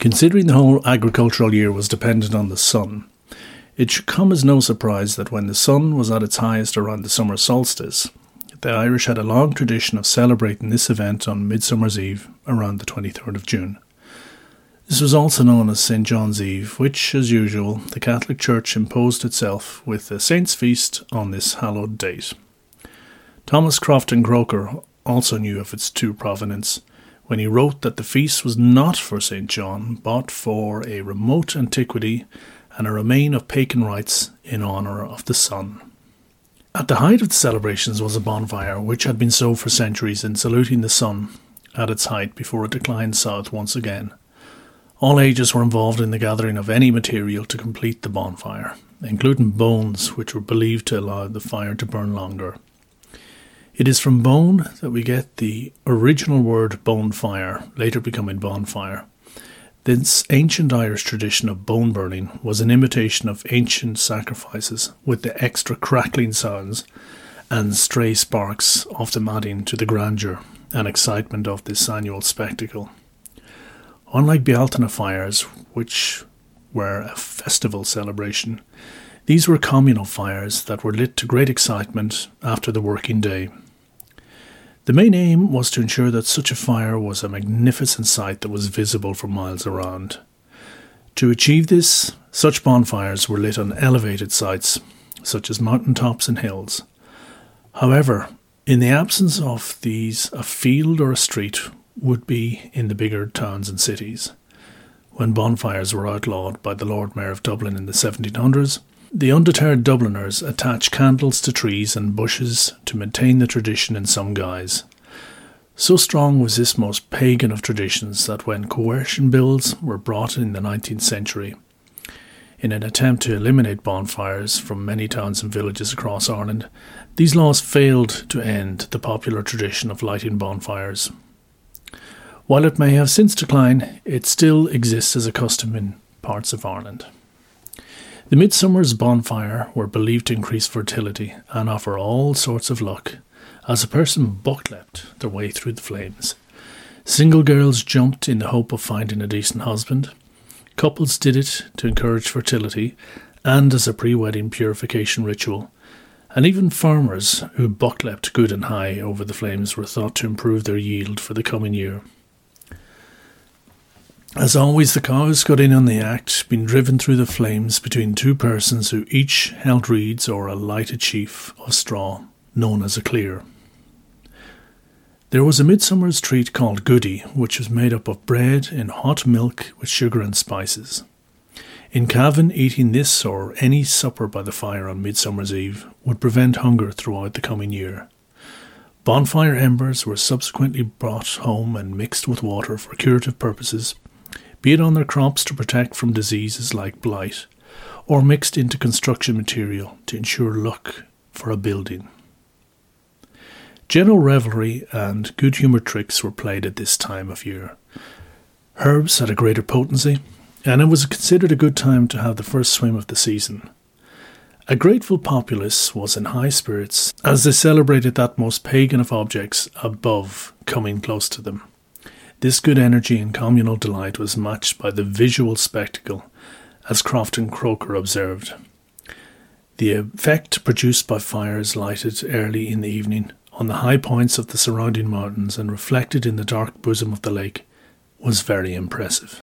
Considering the whole agricultural year was dependent on the sun, it should come as no surprise that when the sun was at its highest around the summer solstice, the Irish had a long tradition of celebrating this event on Midsummer's Eve around the 23rd of June. This was also known as St. John's Eve, which, as usual, the Catholic Church imposed itself with a saint's feast on this hallowed date. Thomas Crofton Croker also knew of its true provenance when he wrote that the feast was not for St. John, but for a remote antiquity and a remain of pagan rites in honour of the sun. At the height of the celebrations was a bonfire, which had been so for centuries in saluting the sun at its height before it declined south once again. All ages were involved in the gathering of any material to complete the bonfire, including bones, which were believed to allow the fire to burn longer. It is from bone that we get the original word bonfire, later becoming bonfire. This ancient Irish tradition of bone burning was an imitation of ancient sacrifices, with the extra crackling sounds and stray sparks often adding to the grandeur and excitement of this annual spectacle. Unlike Bealtaine fires, which were a festival celebration, these were communal fires that were lit to great excitement after the working day. The main aim was to ensure that such a fire was a magnificent sight that was visible for miles around. To achieve this, such bonfires were lit on elevated sites, such as mountain tops and hills. However, in the absence of these, a field or a street would be in the bigger towns and cities. When bonfires were outlawed by the Lord Mayor of Dublin in the 1700s, the undeterred Dubliners attached candles to trees and bushes to maintain the tradition in some guise. So strong was this most pagan of traditions that when coercion bills were brought in the 19th century, in an attempt to eliminate bonfires from many towns and villages across Ireland, these laws failed to end the popular tradition of lighting bonfires. While it may have since declined, it still exists as a custom in parts of Ireland. The midsummer's bonfire were believed to increase fertility and offer all sorts of luck, as a person buckleapt their way through the flames. Single girls jumped in the hope of finding a decent husband. Couples did it to encourage fertility and as a pre-wedding purification ritual. And even farmers who buckleapt good and high over the flames were thought to improve their yield for the coming year. As always, the cows got in on the act, being driven through the flames between two persons who each held reeds or a lighted sheaf of straw, known as a clear. There was a midsummer's treat called goody, which was made up of bread in hot milk with sugar and spices. In Cavan, eating this or any supper by the fire on Midsummer's Eve would prevent hunger throughout the coming year. Bonfire embers were subsequently brought home and mixed with water for curative purposes, be it on their crops to protect from diseases like blight, or mixed into construction material to ensure luck for a building. General revelry and good-humoured tricks were played at this time of year. Herbs had a greater potency, and it was considered a good time to have the first swim of the season. A grateful populace was in high spirits as they celebrated that most pagan of objects above coming close to them. This good energy and communal delight was matched by the visual spectacle, as Crofton Croker observed. The effect produced by fires lighted early in the evening on the high points of the surrounding mountains and reflected in the dark bosom of the lake was very impressive.